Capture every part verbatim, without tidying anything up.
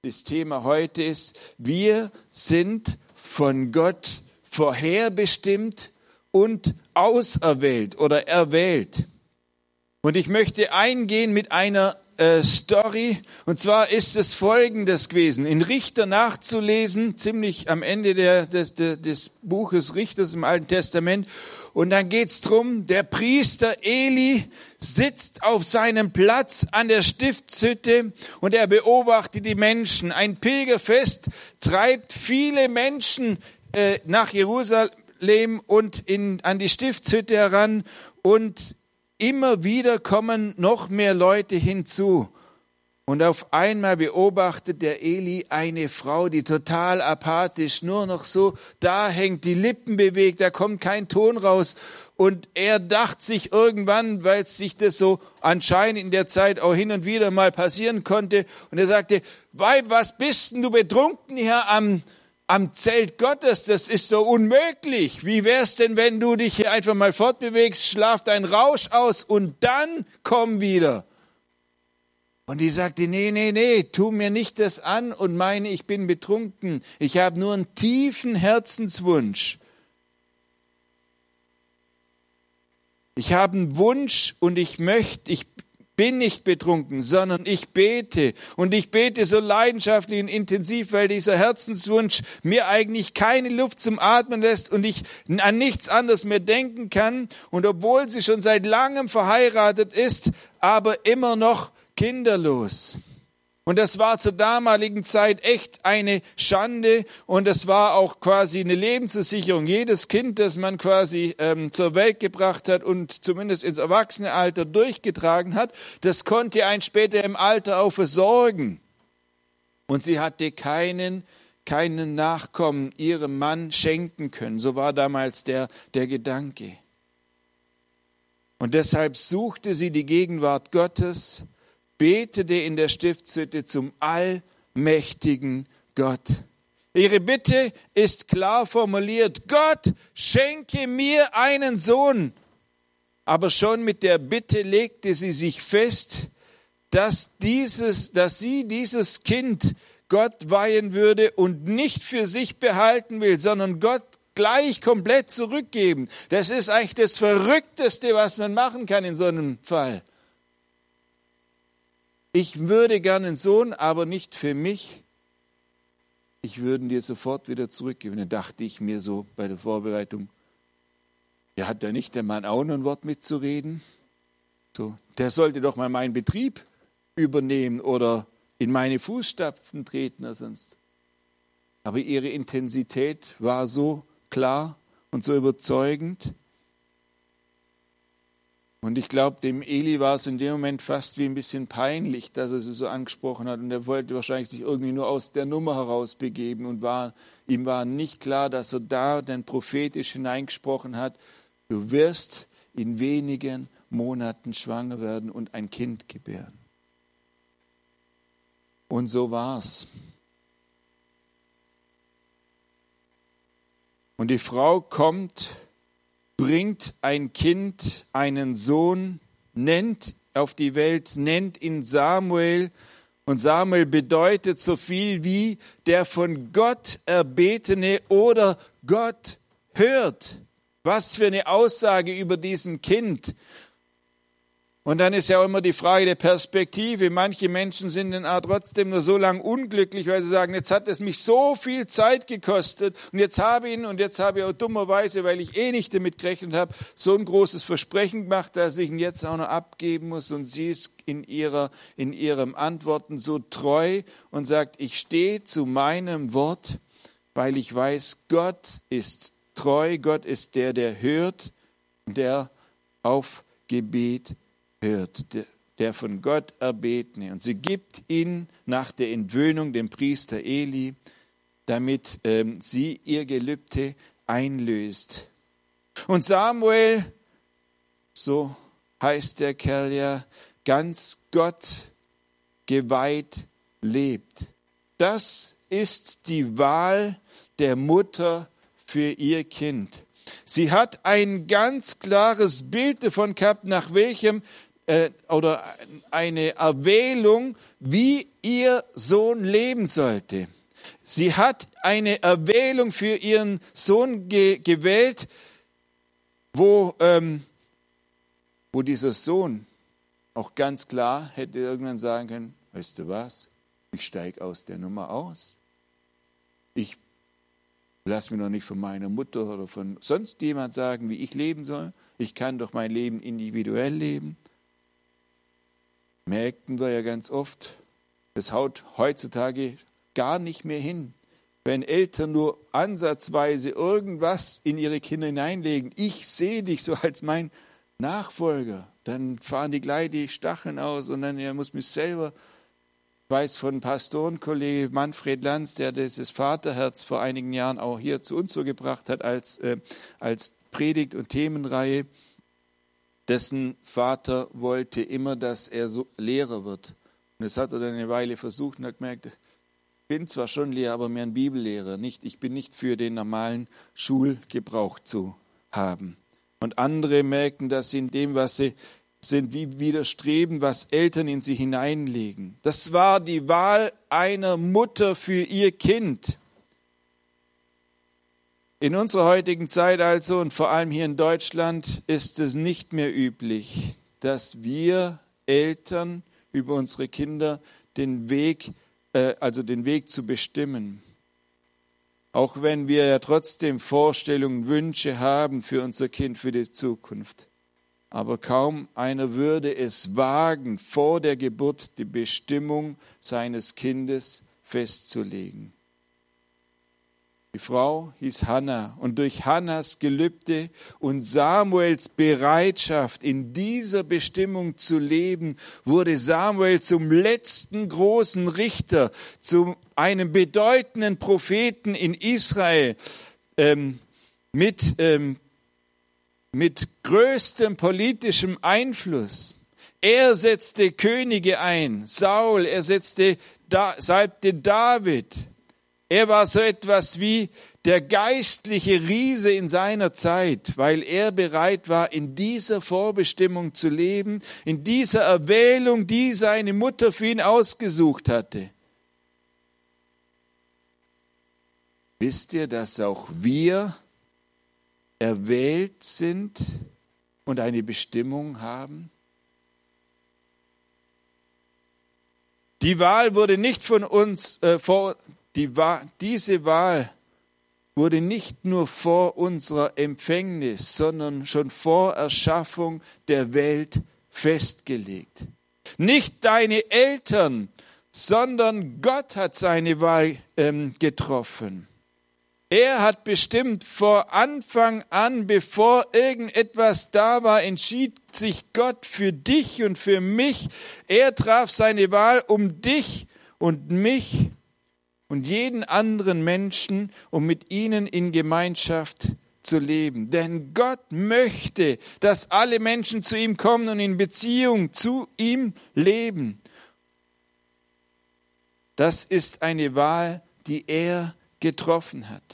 das Thema heute ist, wir sind von Gott vorherbestimmt und auserwählt oder erwählt. Und ich möchte eingehen mit einer äh, Story. Und zwar ist es Folgendes gewesen. In Richter nachzulesen, ziemlich am Ende der, des, des Buches Richters im Alten Testament. Und dann geht's drum, der Priester Eli sitzt auf seinem Platz an der Stiftshütte und er beobachtet die Menschen. Ein Pilgerfest treibt viele Menschen äh, nach Jerusalem und in, an die Stiftshütte heran und immer wieder kommen noch mehr Leute hinzu. Und auf einmal beobachtet der Eli eine Frau, die total apathisch nur noch so da hängt, die Lippen bewegt, da kommt kein Ton raus. Und er dachte sich irgendwann, weil sich das so anscheinend in der Zeit auch hin und wieder mal passieren konnte, und er sagte, Weib, was bist denn du betrunken hier am, am Zelt Gottes? Das ist doch unmöglich. Wie wär's denn, wenn du dich hier einfach mal fortbewegst, schlaf deinen Rausch aus und dann komm wieder. Und die sagte, nee, nee, nee, tu mir nicht das an und meine, ich bin betrunken. Ich habe nur einen tiefen Herzenswunsch. Ich habe einen Wunsch und ich möchte, ich bin nicht betrunken, sondern ich bete. Und ich bete so leidenschaftlich und intensiv, weil dieser Herzenswunsch mir eigentlich keine Luft zum Atmen lässt und ich an nichts anderes mehr denken kann. Und obwohl sie schon seit langem verheiratet ist, aber immer noch kinderlos. Und das war zur damaligen Zeit echt eine Schande und das war auch quasi eine Lebensversicherung. Jedes Kind, das man quasi ähm, zur Welt gebracht hat und zumindest ins Erwachsenenalter durchgetragen hat, das konnte einen später im Alter auch versorgen. Und sie hatte keinen, keinen Nachkommen ihrem Mann schenken können. So war damals der, der Gedanke. Und deshalb suchte sie die Gegenwart Gottes, betete in der Stiftshütte zum allmächtigen Gott. Ihre Bitte ist klar formuliert. Gott, schenke mir einen Sohn. Aber schon mit der Bitte legte sie sich fest, dass dieses, dass sie dieses Kind Gott weihen würde und nicht für sich behalten will, sondern Gott gleich komplett zurückgeben. Das ist eigentlich das Verrückteste, was man machen kann in so einem Fall. Ich würde gerne einen Sohn, aber nicht für mich. Ich würde ihn dir sofort wieder zurückgeben. Da dachte ich mir so bei der Vorbereitung, ja, hat da nicht der Mann auch noch ein Wort mitzureden? So, der sollte doch mal meinen Betrieb übernehmen oder in meine Fußstapfen treten oder sonst. Aber ihre Intensität war so klar und so überzeugend. Und ich glaube, dem Eli war es in dem Moment fast wie ein bisschen peinlich, dass er sie so angesprochen hat. Und er wollte wahrscheinlich sich irgendwie nur aus der Nummer heraus begeben. Und war, ihm war nicht klar, dass er da dann prophetisch hineingesprochen hat, du wirst in wenigen Monaten schwanger werden und ein Kind gebären. Und so war's. Und die Frau kommt, bringt ein Kind, einen Sohn, nennt auf die Welt, nennt ihn Samuel. Und Samuel bedeutet so viel wie der von Gott erbetene oder Gott hört. Was für eine Aussage über diesem Kind. Und dann ist ja auch immer die Frage der Perspektive. Manche Menschen sind dann auch trotzdem nur so lang unglücklich, weil sie sagen, jetzt hat es mich so viel Zeit gekostet und jetzt habe ich ihn und jetzt habe ich auch dummerweise, weil ich eh nicht damit gerechnet habe, so ein großes Versprechen gemacht, dass ich ihn jetzt auch noch abgeben muss. Und sie ist in ihrer, in ihrem Antworten so treu und sagt, ich stehe zu meinem Wort, weil ich weiß, Gott ist treu, Gott ist der, der hört, der auf Gebet hört, der, der von Gott erbetene. Und sie gibt ihn nach der Entwöhnung dem Priester Eli, damit ähm, sie ihr Gelübde einlöst. Und Samuel, so heißt der Kerl ja, ganz Gott geweiht lebt. Das ist die Wahl der Mutter für ihr Kind. Sie hat ein ganz klares Bild davon gehabt, nach welchem äh, oder eine Erwählung, wie ihr Sohn leben sollte. Sie hat eine Erwählung für ihren Sohn ge- gewählt, wo, ähm, wo dieser Sohn auch ganz klar hätte irgendwann sagen können, weißt du was, ich steige aus der Nummer aus. Ich lasse mir noch nicht von meiner Mutter oder von sonst jemand sagen, wie ich leben soll. Ich kann doch mein Leben individuell leben. Merken wir ja ganz oft, das haut heutzutage gar nicht mehr hin. Wenn Eltern nur ansatzweise irgendwas in ihre Kinder hineinlegen, ich sehe dich so als mein Nachfolger, dann fahren die gleich die Stacheln aus und dann ja, muss mich selber, ich weiß von Pastorenkollege Manfred Lanz, der dieses Vaterherz vor einigen Jahren auch hier zu uns so gebracht hat als, äh, als Predigt- und Themenreihe, dessen Vater wollte immer, dass er so Lehrer wird. Und das hat er dann eine Weile versucht und hat gemerkt, ich bin zwar schon Lehrer, aber mehr ein Bibellehrer. Nicht, ich bin nicht für den normalen Schulgebrauch zu haben. Und andere merken, dass sie in dem, was sie sind, wie widerstreben, was Eltern in sie hineinlegen. Das war die Wahl einer Mutter für ihr Kind. In unserer heutigen Zeit also und vor allem hier in Deutschland ist es nicht mehr üblich, dass wir Eltern über unsere Kinder den Weg, äh, also den Weg zu bestimmen. Auch wenn wir ja trotzdem Vorstellungen, Wünsche haben für unser Kind, für die Zukunft. Aber kaum einer würde es wagen, vor der Geburt die Bestimmung seines Kindes festzulegen. Die Frau hieß Hannah und durch Hannas Gelübde und Samuels Bereitschaft, in dieser Bestimmung zu leben, wurde Samuel zum letzten großen Richter, zu einem bedeutenden Propheten in Israel, ähm, mit, ähm, mit größtem politischem Einfluss. Er setzte Könige ein, Saul, er setzte, da, salbte David. Er war so etwas wie der geistliche Riese in seiner Zeit, weil er bereit war, in dieser Vorbestimmung zu leben, in dieser Erwählung, die seine Mutter für ihn ausgesucht hatte. Wisst ihr, dass auch wir erwählt sind und eine Bestimmung haben? Die Wahl wurde nicht von uns äh, vor Die, diese Wahl wurde nicht nur vor unserer Empfängnis, sondern schon vor Erschaffung der Welt festgelegt. Nicht deine Eltern, sondern Gott hat seine Wahl ähm, getroffen. Er hat bestimmt vor Anfang an, bevor irgendetwas da war, entschied sich Gott für dich und für mich. Er traf seine Wahl, um dich und mich und jeden anderen Menschen, um mit ihnen in Gemeinschaft zu leben. Denn Gott möchte, dass alle Menschen zu ihm kommen und in Beziehung zu ihm leben. Das ist eine Wahl, die er getroffen hat.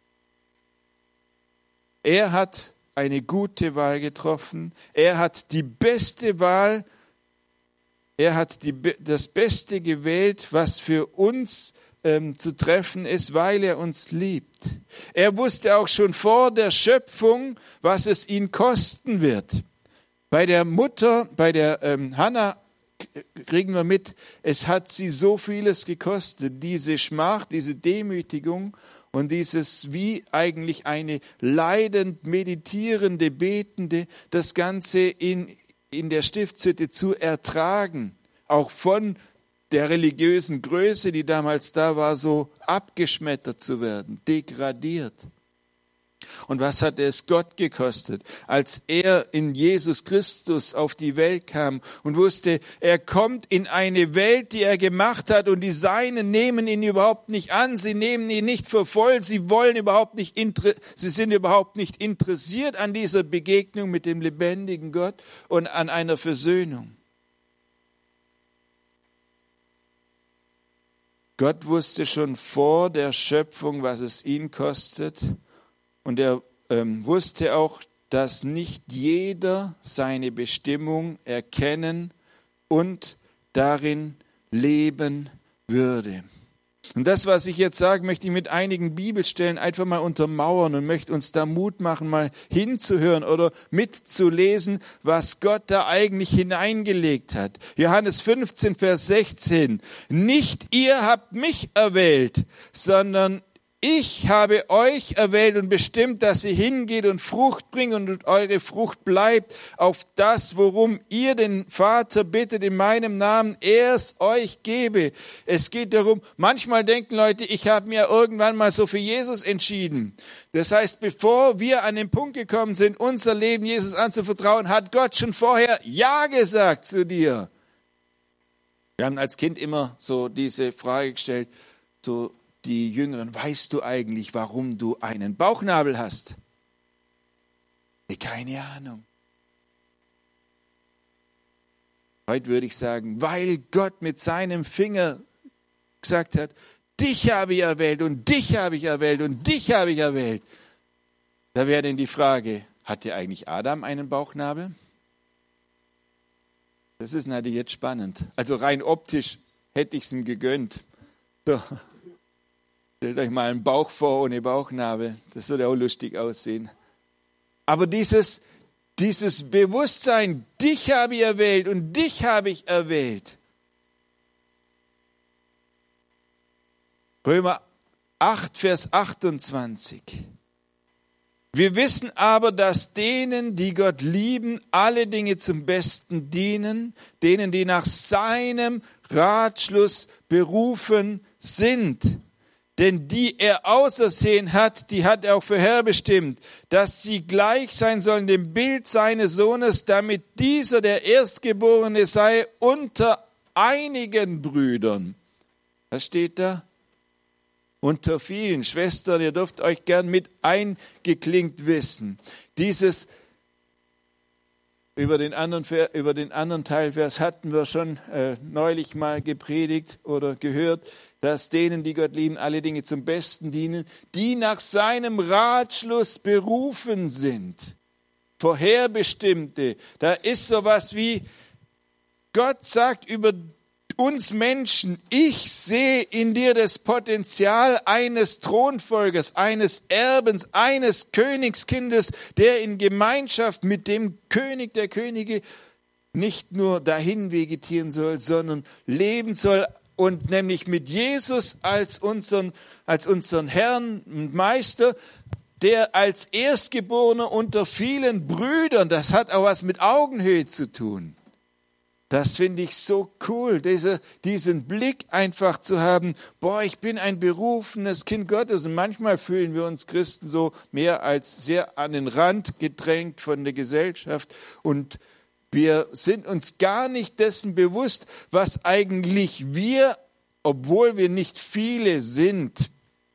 Er hat eine gute Wahl getroffen. Er hat die beste Wahl, er hat die, das Beste gewählt, was für uns Ähm, zu treffen ist, weil er uns liebt. Er wusste auch schon vor der Schöpfung, was es ihn kosten wird. Bei der Mutter, bei der ähm, Hannah kriegen wir mit, es hat sie so vieles gekostet, diese Schmach, diese Demütigung und dieses wie eigentlich eine leidend meditierende, betende, das Ganze in, in der Stiftshütte zu ertragen, auch von der religiösen Größe, die damals da war, so abgeschmettert zu werden, degradiert. Und was hat es Gott gekostet, als er in Jesus Christus auf die Welt kam und wusste, er kommt in eine Welt, die er gemacht hat und die Seinen nehmen ihn überhaupt nicht an, sie nehmen ihn nicht für voll, sie wollen überhaupt nicht, sie sind überhaupt nicht interessiert an dieser Begegnung mit dem lebendigen Gott und an einer Versöhnung. Gott wusste schon vor der Schöpfung, was es ihn kostet. Und er ähm, wusste auch dass nicht jeder seine Bestimmung erkennen und darin leben würde. Und das, was ich jetzt sage, möchte ich mit einigen Bibelstellen einfach mal untermauern und möchte uns da Mut machen, mal hinzuhören oder mitzulesen, was Gott da eigentlich hineingelegt hat. Johannes fünfzehn, Vers sechzehn. Nicht ihr habt mich erwählt, sondern ich habe euch erwählt und bestimmt, dass ihr hingeht und Frucht bringt und eure Frucht bleibt auf das, worum ihr den Vater bittet in meinem Namen, er es euch gebe. Es geht darum, manchmal denken Leute, ich habe mir irgendwann mal so für Jesus entschieden. Das heißt, bevor wir an den Punkt gekommen sind, unser Leben Jesus anzuvertrauen, hat Gott schon vorher Ja gesagt zu dir. Wir haben als Kind immer so diese Frage gestellt, so die Jüngeren, weißt du eigentlich, warum du einen Bauchnabel hast? Keine Ahnung. Heute würde ich sagen, weil Gott mit seinem Finger gesagt hat, dich habe ich erwählt und dich habe ich erwählt und dich habe ich erwählt. Da wäre dann die Frage, hatte eigentlich Adam einen Bauchnabel? Das ist natürlich jetzt spannend. Also rein optisch hätte ich es ihm gegönnt. So. Stellt euch mal einen Bauch vor ohne Bauchnabel. Das würde auch lustig aussehen. Aber dieses, dieses Bewusstsein, dich habe ich erwählt und dich habe ich erwählt. Römer acht, Vers achtundzwanzig. Wir wissen aber, dass denen, die Gott lieben, alle Dinge zum Besten dienen, denen, die nach seinem Ratschluss berufen sind. Denn die er ausersehen hat, die hat er auch vorherbestimmt, dass sie gleich sein sollen dem Bild seines Sohnes, damit dieser, der Erstgeborene, sei unter einigen Brüdern. Was steht da? Unter vielen Schwestern, ihr dürft euch gern mit eingeklinkt wissen. Dieses Über den anderen, über den anderen Teilvers hatten wir schon äh, neulich mal gepredigt oder gehört, dass denen, die Gott lieben, alle Dinge zum Besten dienen, die nach seinem Ratschluss berufen sind. Vorherbestimmte. Da ist sowas wie, Gott sagt über uns Menschen, ich sehe in dir das Potenzial eines Thronfolgers, eines Erbens, eines Königskindes, der in Gemeinschaft mit dem König der Könige nicht nur dahin vegetieren soll, sondern leben soll und nämlich mit Jesus als unseren, als unseren Herrn und Meister, der als Erstgeborener unter vielen Brüdern, das hat auch was mit Augenhöhe zu tun. Das finde ich so cool, diese, diesen Blick einfach zu haben, boah, ich bin ein berufenes Kind Gottes. Und manchmal fühlen wir uns Christen so mehr als sehr an den Rand gedrängt von der Gesellschaft. Und wir sind uns gar nicht dessen bewusst, was eigentlich wir, obwohl wir nicht viele sind,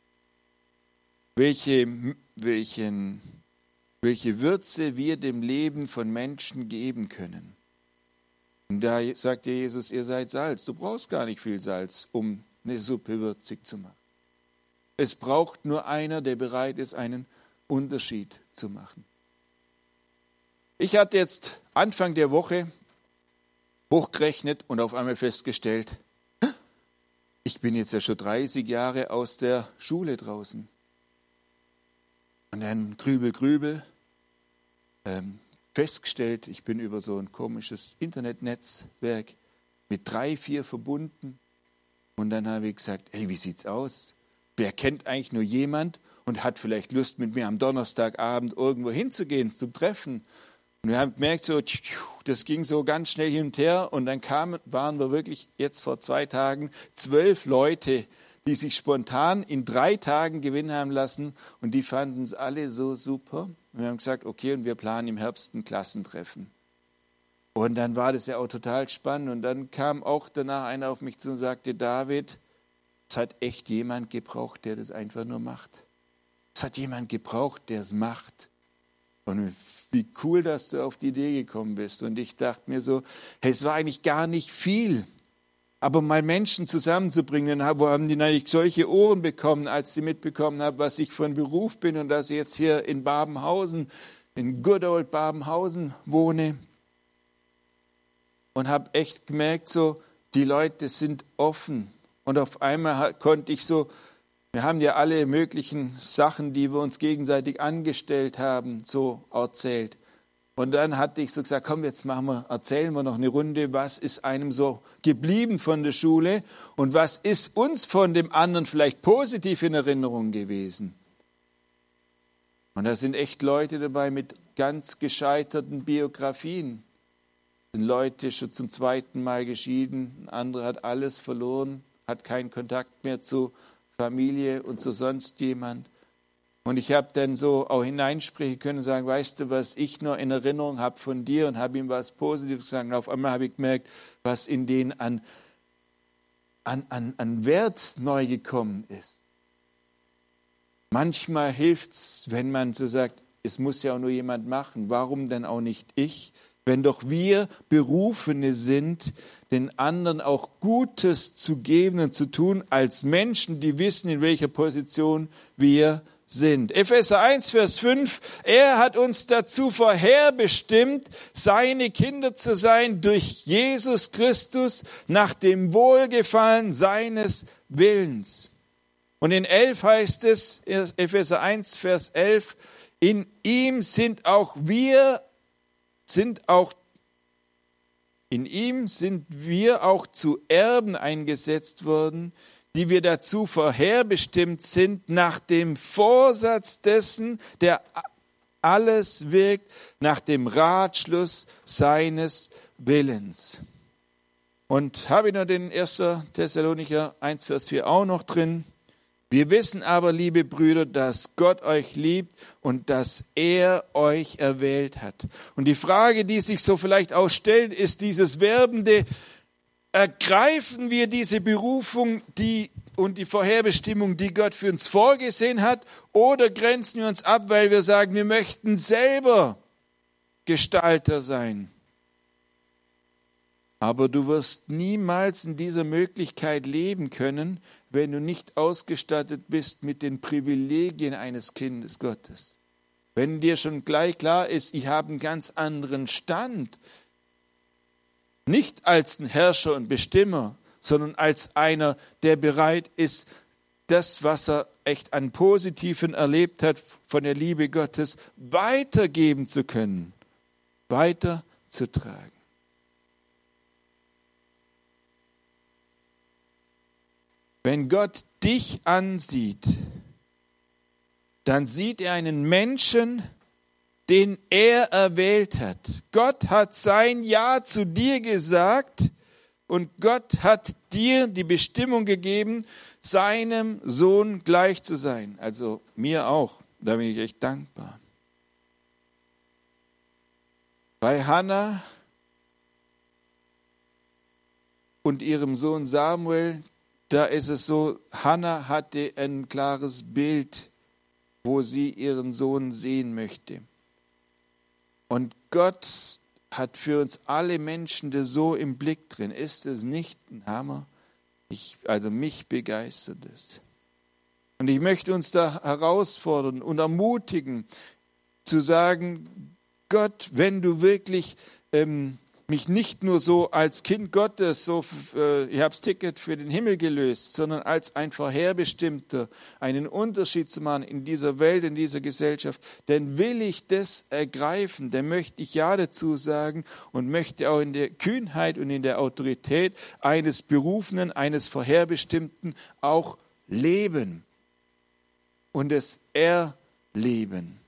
welche, welchen, welche Würze wir dem Leben von Menschen geben können. Und da sagt Jesus, ihr seid Salz. Du brauchst gar nicht viel Salz, um eine Suppe würzig zu machen. Es braucht nur einer, der bereit ist, einen Unterschied zu machen. Ich hatte jetzt Anfang der Woche hochgerechnet und auf einmal festgestellt, ich bin jetzt ja schon dreißig Jahre aus der Schule draußen. Und dann grübel, grübel, ähm, festgestellt, ich bin über so ein komisches Internetnetzwerk mit drei, vier verbunden. Und dann habe ich gesagt, hey, wie sieht's aus? Wer kennt eigentlich nur jemand und hat vielleicht Lust, mit mir am Donnerstagabend irgendwo hinzugehen, zum Treffen? Und wir haben gemerkt, so, das ging so ganz schnell hin und her. Und dann kamen, waren wir wirklich jetzt vor zwei Tagen zwölf Leute, die sich spontan in drei Tagen gewinnen haben lassen. Und die fanden es alle so super. Und wir haben gesagt, okay, und wir planen im Herbst ein Klassentreffen. Und dann war das ja auch total spannend. Und dann kam auch danach einer auf mich zu und sagte, David, es hat echt jemand gebraucht, der das einfach nur macht. Es hat jemand gebraucht, der es macht. Und wie cool, dass du auf die Idee gekommen bist. Und ich dachte mir so, hey, es war eigentlich gar nicht viel. Aber mal Menschen zusammenzubringen, dann haben die natürlich solche Ohren bekommen, als sie mitbekommen haben, was ich von Beruf bin und dass ich jetzt hier in Babenhausen in good old Babenhausen wohne und habe echt gemerkt, so, die Leute sind offen. Und auf einmal konnte ich so, wir haben ja alle möglichen Sachen, die wir uns gegenseitig angestellt haben, so erzählt. Und dann hatte ich so gesagt, komm, jetzt machen wir, erzählen wir noch eine Runde, was ist einem so geblieben von der Schule und was ist uns von dem anderen vielleicht positiv in Erinnerung gewesen. Und da sind echt Leute dabei mit ganz gescheiterten Biografien. Sind Leute schon zum zweiten Mal geschieden, ein anderer hat alles verloren, hat keinen Kontakt mehr zu Familie und zu sonst jemand. Und ich habe dann so auch hineinsprechen können und sagen, weißt du, was ich noch in Erinnerung habe von dir, und habe ihm was Positives gesagt. Und auf einmal habe ich gemerkt, was in denen an, an, an, an Wert neu gekommen ist. Manchmal hilft es, wenn man so sagt, es muss ja auch nur jemand machen. Warum denn auch nicht ich? Wenn doch wir Berufene sind, den anderen auch Gutes zu geben und zu tun, als Menschen, die wissen, in welcher Position wir sind. Epheser eins, Vers fünf, er hat uns dazu vorherbestimmt, seine Kinder zu sein durch Jesus Christus nach dem Wohlgefallen seines Willens. Und in elf heißt es, Epheser eins, Vers elf, in ihm sind auch wir, sind auch, in ihm sind wir auch zu Erben eingesetzt worden, die wir dazu vorherbestimmt sind, nach dem Vorsatz dessen, der alles wirkt, nach dem Ratschluss seines Willens. Und habe ich noch den ersten Thessalonicher eins, Vers vier auch noch drin. Wir wissen aber, liebe Brüder, dass Gott euch liebt und dass er euch erwählt hat. Und die Frage, die sich so vielleicht auch stellt, ist dieses werbende, ergreifen wir diese Berufung die, und die Vorherbestimmung, die Gott für uns vorgesehen hat, oder grenzen wir uns ab, weil wir sagen, wir möchten selber Gestalter sein. Aber du wirst niemals in dieser Möglichkeit leben können, wenn du nicht ausgestattet bist mit den Privilegien eines Kindes Gottes. Wenn dir schon gleich klar ist, ich habe einen ganz anderen Stand, nicht als ein Herrscher und Bestimmer, sondern als einer, der bereit ist, das, was er echt an Positiven erlebt hat von der Liebe Gottes, weitergeben zu können, weiterzutragen. Wenn Gott dich ansieht, dann sieht er einen Menschen, den er erwählt hat. Gott hat sein Ja zu dir gesagt und Gott hat dir die Bestimmung gegeben, seinem Sohn gleich zu sein. Also mir auch. Da bin ich echt dankbar. Bei Hannah und ihrem Sohn Samuel, da ist es so, Hannah hatte ein klares Bild, wo sie ihren Sohn sehen möchte. Und Gott hat für uns alle Menschen das so im Blick drin. Ist es nicht ein Hammer? Ich, also mich begeistert es. Und ich möchte uns da herausfordern und ermutigen, zu sagen, Gott, wenn du wirklich ähm, mich nicht nur so als Kind Gottes, so äh, ich habe das Ticket für den Himmel gelöst, sondern als ein Vorherbestimmter, einen Unterschied zu machen in dieser Welt, in dieser Gesellschaft, dann will ich das ergreifen, dann möchte ich Ja dazu sagen und möchte auch in der Kühnheit und in der Autorität eines Berufenen, eines Vorherbestimmten auch leben und es erleben.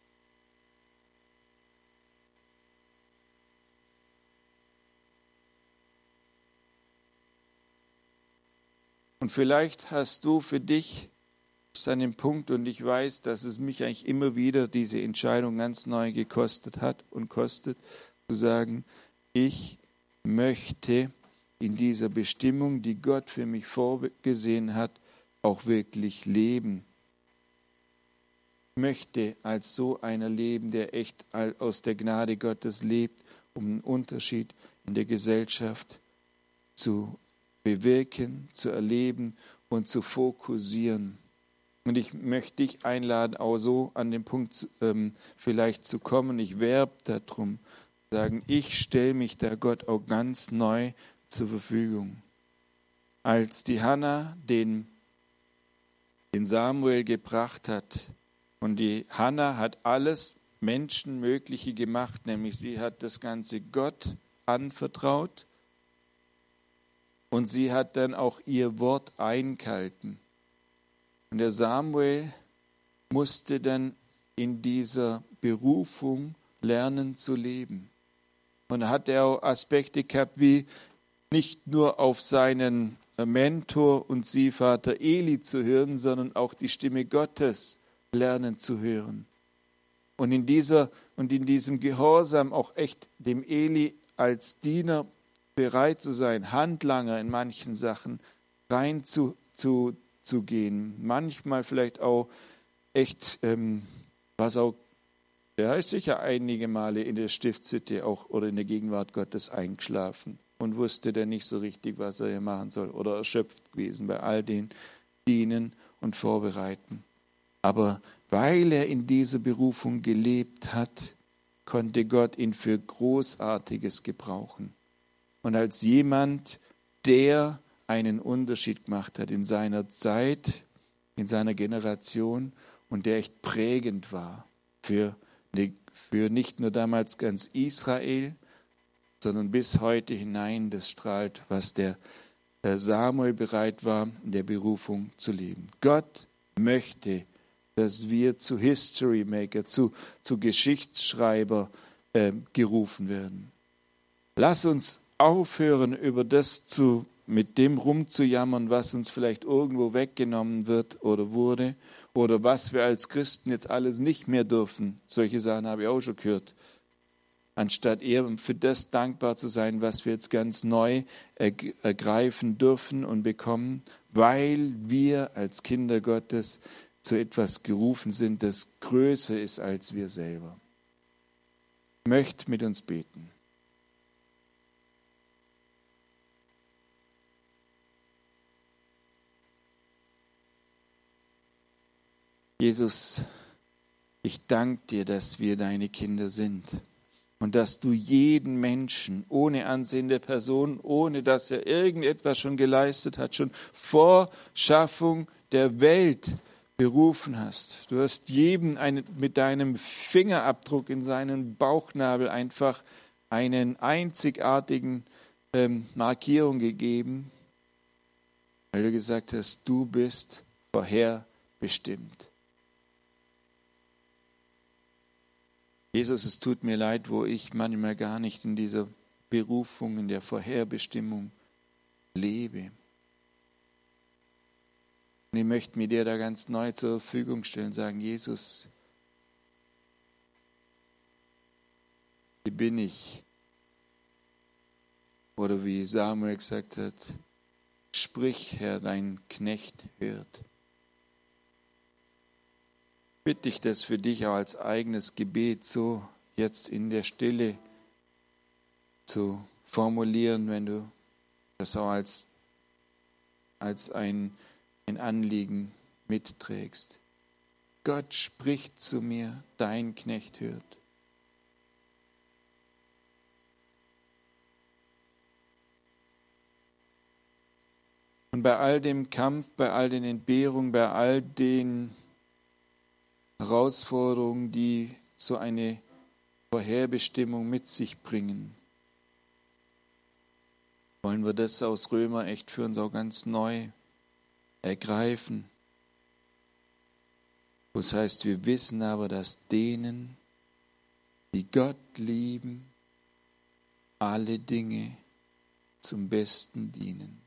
Und vielleicht hast du für dich an dem Punkt, und ich weiß, dass es mich eigentlich immer wieder diese Entscheidung ganz neu gekostet hat und kostet, zu sagen, ich möchte in dieser Bestimmung, die Gott für mich vorgesehen hat, auch wirklich leben. Ich möchte als so einer leben, der echt aus der Gnade Gottes lebt, um einen Unterschied in der Gesellschaft zu bewirken, zu erleben und zu fokussieren. Und ich möchte dich einladen, auch so an den Punkt ähm, vielleicht zu kommen. Ich werbe darum, sagen, ich stelle mich da Gott auch ganz neu zur Verfügung. Als die Hannah den, den Samuel gebracht hat, und die Hannah hat alles Menschenmögliche gemacht, nämlich sie hat das Ganze Gott anvertraut und sie hat dann auch ihr Wort eingehalten. Und der Samuel musste dann in dieser Berufung lernen zu leben. Und da hat er auch Aspekte gehabt, wie nicht nur auf seinen Mentor und Ziehvater Eli zu hören, sondern auch die Stimme Gottes lernen zu hören. Und in dieser und in diesem Gehorsam auch echt dem Eli als Diener bereit zu sein, Handlanger in manchen Sachen rein zu, zu, zu gehen. Manchmal vielleicht auch echt, ähm, was auch, der ist sicher einige Male in der Stiftshütte auch oder in der Gegenwart Gottes eingeschlafen und wusste dann nicht so richtig, was er hier machen soll oder erschöpft gewesen bei all den Dienen und Vorbereiten. Aber weil er in dieser Berufung gelebt hat, konnte Gott ihn für Großartiges gebrauchen. Und als jemand, der einen Unterschied gemacht hat in seiner Zeit, in seiner Generation und der echt prägend war für, für nicht nur damals ganz Israel, sondern bis heute hinein, das strahlt, was der Samuel bereit war, in der Berufung zu leben. Gott möchte, dass wir zu History Maker, zu, zu Geschichtsschreiber äh, gerufen werden. Lass uns aufhören, über das zu, mit dem rumzujammern, was uns vielleicht irgendwo weggenommen wird oder wurde oder was wir als Christen jetzt alles nicht mehr dürfen. Solche Sachen habe ich auch schon gehört. Anstatt eher für das dankbar zu sein, was wir jetzt ganz neu ergreifen dürfen und bekommen, weil wir als Kinder Gottes zu etwas gerufen sind, das größer ist als wir selber. Ich möchte mit uns beten. Jesus, ich danke dir, dass wir deine Kinder sind und dass du jeden Menschen ohne Ansehen der Person, ohne dass er irgendetwas schon geleistet hat, schon vor Schaffung der Welt berufen hast. Du hast jedem einen, mit deinem Fingerabdruck in seinen Bauchnabel einfach einen einzigartigen ähm, Markierung gegeben, weil du gesagt hast, du bist vorherbestimmt. Jesus, es tut mir leid, wo ich manchmal gar nicht in dieser Berufung, in der Vorherbestimmung lebe. Und ich möchte mir dir da ganz neu zur Verfügung stellen, sagen, Jesus, hier bin ich. Oder wie Samuel gesagt hat, sprich, Herr, dein Knecht hört. Bitte ich das für dich auch als eigenes Gebet so jetzt in der Stille zu formulieren, wenn du das auch als, als ein, ein Anliegen mitträgst. Gott spricht zu mir, dein Knecht hört. Und bei all dem Kampf, bei all den Entbehrungen, bei all den Herausforderungen, die so eine Vorherbestimmung mit sich bringen, wollen wir das aus Römer echt für uns auch ganz neu ergreifen. Das heißt, wir wissen aber, dass denen, die Gott lieben, alle Dinge zum Besten dienen,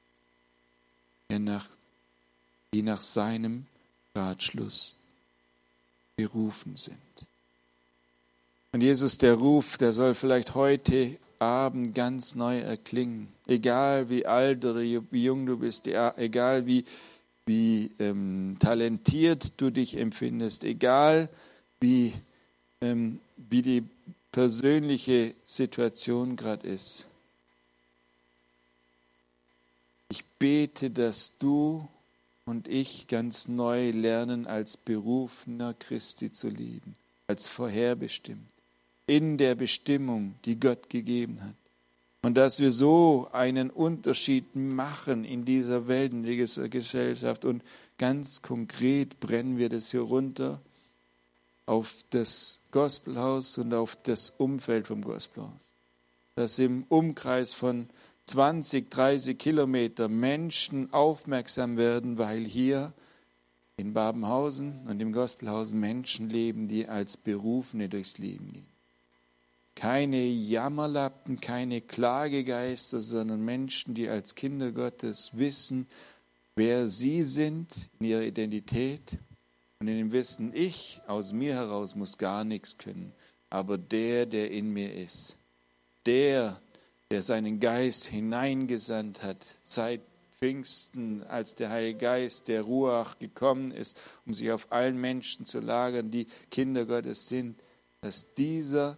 die nach seinem Ratschluss berufen sind. Und Jesus, der Ruf, der soll vielleicht heute Abend ganz neu erklingen. Egal wie alt oder wie jung du bist, egal wie, wie ähm, talentiert du dich empfindest, egal wie, ähm, wie die persönliche Situation gerade ist. Ich bete, dass du und ich ganz neu lernen, als Berufener Christi zu leben, als vorherbestimmt, in der Bestimmung, die Gott gegeben hat. Und dass wir so einen Unterschied machen in dieser Welt, in dieser Gesellschaft. Und ganz konkret brennen wir das hier runter auf das Gospelhaus und auf das Umfeld vom Gospelhaus. Dass im Umkreis von zwanzig, dreißig Kilometer Menschen aufmerksam werden, weil hier in Babenhausen und im Gospelhaus Menschen leben, die als Berufene durchs Leben gehen. Keine Jammerlappen, keine Klagegeister, sondern Menschen, die als Kinder Gottes wissen, wer sie sind, in ihrer Identität und in dem Wissen, ich aus mir heraus muss gar nichts können, aber der, der in mir ist, der, der seinen Geist hineingesandt hat, seit Pfingsten, als der Heilige Geist, der Ruach gekommen ist, um sich auf allen Menschen zu lagern, die Kinder Gottes sind, dass dieser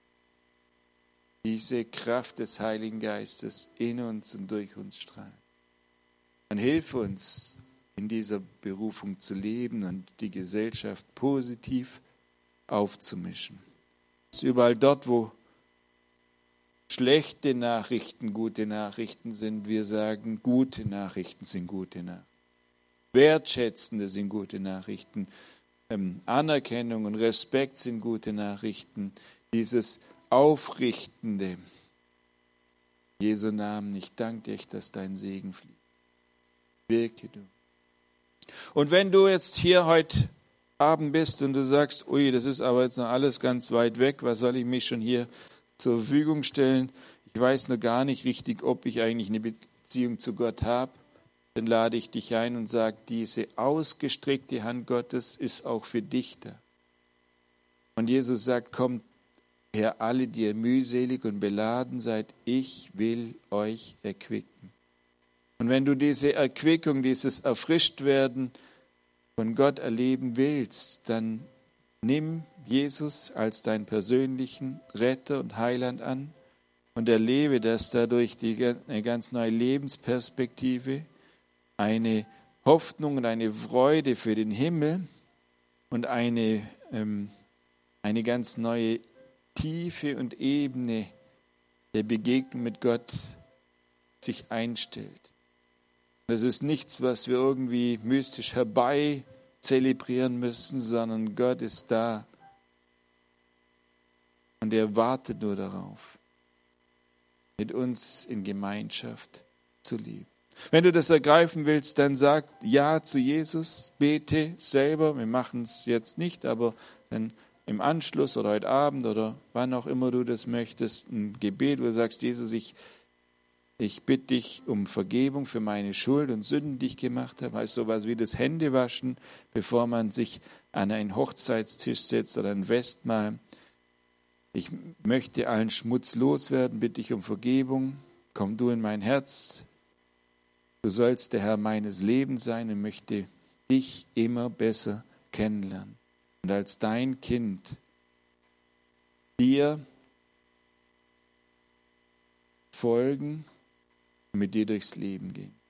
diese Kraft des Heiligen Geistes in uns und durch uns strahlt. Und hilf uns, in dieser Berufung zu leben und die Gesellschaft positiv aufzumischen. Dass überall dort, wo schlechte Nachrichten gute Nachrichten sind, wir sagen, gute Nachrichten sind gute Nachrichten. Wertschätzende sind gute Nachrichten. Ähm, Anerkennung und Respekt sind gute Nachrichten. Dieses Aufrichtende. Jesu Namen, ich danke dir, dass dein Segen fließt. Wirke du. Und wenn du jetzt hier heute Abend bist und du sagst, ui, das ist aber jetzt noch alles ganz weit weg, was soll ich mich schon hier zur Verfügung stellen? Ich weiß noch gar nicht richtig, ob ich eigentlich eine Beziehung zu Gott habe. Dann lade ich dich ein und sage, diese ausgestreckte Hand Gottes ist auch für dich da. Und Jesus sagt, kommt her, alle, die ihr mühselig und beladen seid, ich will euch erquicken. Und wenn du diese Erquickung, dieses Erfrischtwerden von Gott erleben willst, dann nimm Jesus als deinen persönlichen Retter und Heiland an und erlebe, dass dadurch die, eine ganz neue Lebensperspektive, eine Hoffnung und eine Freude für den Himmel und eine, ähm, eine ganz neue Tiefe und Ebene der Begegnung mit Gott sich einstellt. Das ist nichts, was wir irgendwie mystisch herbei zelebrieren müssen, sondern Gott ist da und er wartet nur darauf, mit uns in Gemeinschaft zu leben. Wenn du das ergreifen willst, dann sag Ja zu Jesus, bete selber, wir machen es jetzt nicht, aber dann im Anschluss oder heute Abend oder wann auch immer du das möchtest, ein Gebet, wo du sagst, Jesus, ich, ich bitte dich um Vergebung für meine Schuld und Sünden, die ich gemacht habe. Heißt sowas wie das Händewaschen, bevor man sich an einen Hochzeitstisch setzt oder ein Festmahl. Ich möchte allen Schmutz loswerden, bitte dich um Vergebung. Komm du in mein Herz. Du sollst der Herr meines Lebens sein und möchte dich immer besser kennenlernen. Und als dein Kind dir folgen und mit dir durchs Leben gehen.